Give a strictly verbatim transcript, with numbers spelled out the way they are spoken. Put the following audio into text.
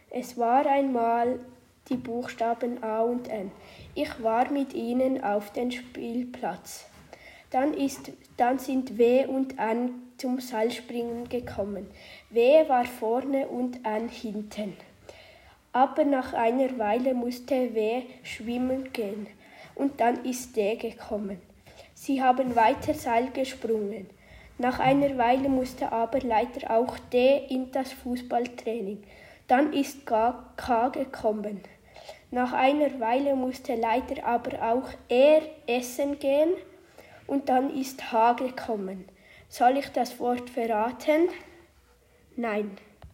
Es war einmal die Buchstaben A und N. Ich war mit ihnen auf dem Spielplatz. Dann, ist, dann sind W und N zum Seilspringen gekommen. W war vorne und N hinten. Aber nach einer Weile musste W schwimmen gehen und dann ist D gekommen. Sie haben weiter Seil gesprungen. Nach einer Weile musste aber leider auch D in das Fußballtraining. Dann ist K gekommen. Nach einer Weile musste leider aber auch er essen gehen und dann ist H gekommen. Soll ich das Wort verraten? Nein.